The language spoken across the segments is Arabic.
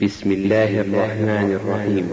بسم الله الرحمن الرحيم.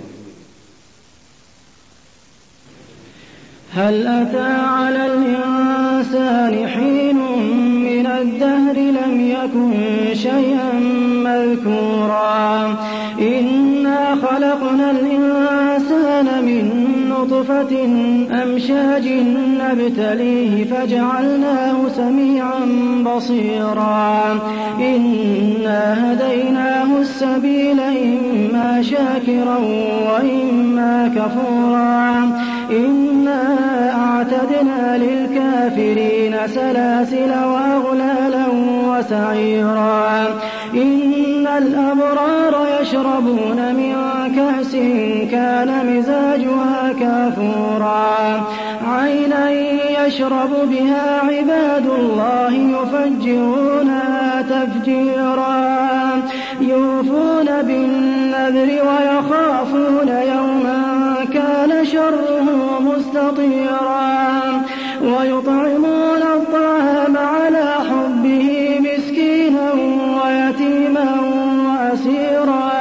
هل أتى على الإنسان حين من الدهر لم يكن شيئا مذكورا إنا خلقنا الإنسان من نطفة أمشاج نبتليه فجعلناه سميعا بصيرا إنا هديناه السبيل إما شاكرا وإما كفورا إنا أعتدنا للكافرين سلاسل وأغلالا وسعيرا إن الأبرار يشربون من كأس كان مزاجها كافورا عينا يشرب بها عباد الله يفجرونها تفجيرا يوفون بالنذر ويخافون يوما كان شره مستطيرا ويطعمون الطعام على حبه مسكينا ويتيما وأسيرا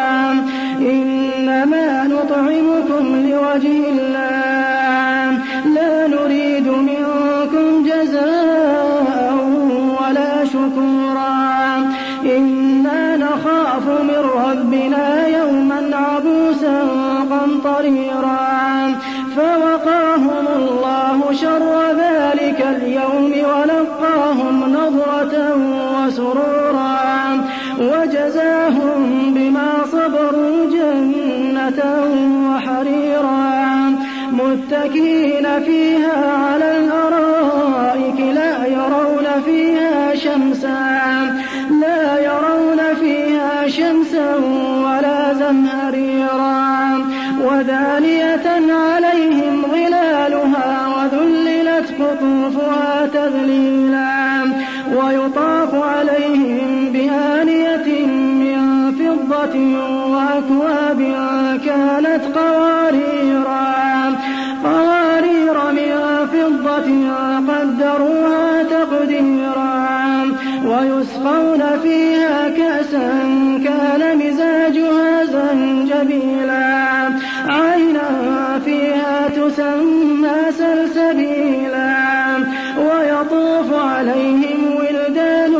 إنما نطعمكم لوجه الله لا نريد منكم جزاء ولا شكورا إنا نخاف من ربنا يوما عبوسا قمطريرا فوقاهم الله شر ذلك اليوم ولقاهم نضرة وسرورا وجزاهم بما صبروا جنة وحريرا متكئين فيها على الأرائك لا يرون فيها شمسا ولا زمهريرا ودانية عليهم ظلالها وذللت قطوفها تذليلا ويطاف عليهم بآنية من فضة وأكواب كانت قوارير من فضة قدروها تقديرا ويسقون فيها كأسا كان مزاجها زنجبيلا عينا فيها تسمى سلسبيلا ويطوف عليهم ولدان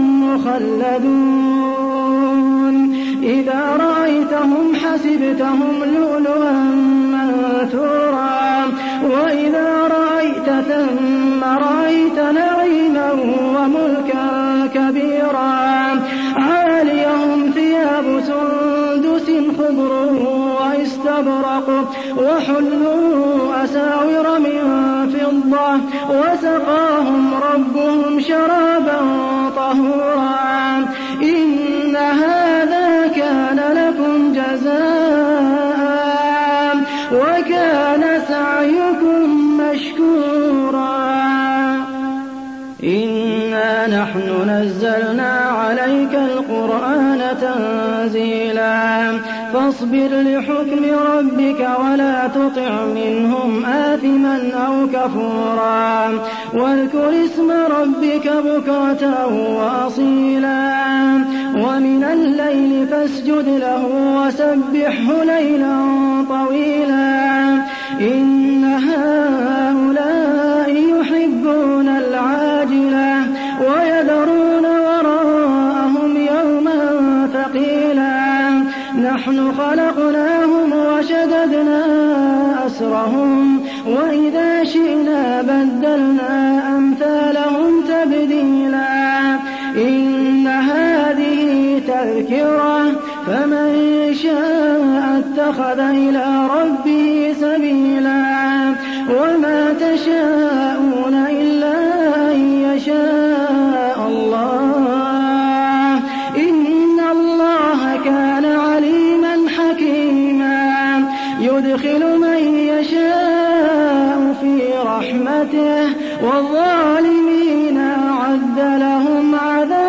مخلدون إذا رأيتهم حسبتهم لؤلؤا منثورا وإذا رأيت ثم رأيت نعيما وملكا كبيرا عاليهم ثياب سندس خضر واستبرق وحلوا أساور من فضة وسقاهم ربهم شرابا طهورا إن هذا كان لكم جزاء وكان سعيكم مشكورا إنا نحن نزلنا عليك القرآن تنزيلا فاصبر لحكم ربك ولا تطع منهم آثما أو كفورا واذكر اسم ربك بكرة وأصيلا ومن الليل فاسجد له وسبحه ليلا طويلا إن هؤلاء يحبون العاجلة ويذرون وراءهم يوما ثقيلا نحن خلقناهم وشددنا أسرهم وإذا شئنا بدلنا أمثالهم تبديلا إن هذه تذكرة فمن شاء اتخذ إلى ربه سبيلا وما تشاءون إلا أن يشاء الله إن الله كان عليما حكيما يدخل من يشاء في رحمته والظالمين أعد لهم عذابا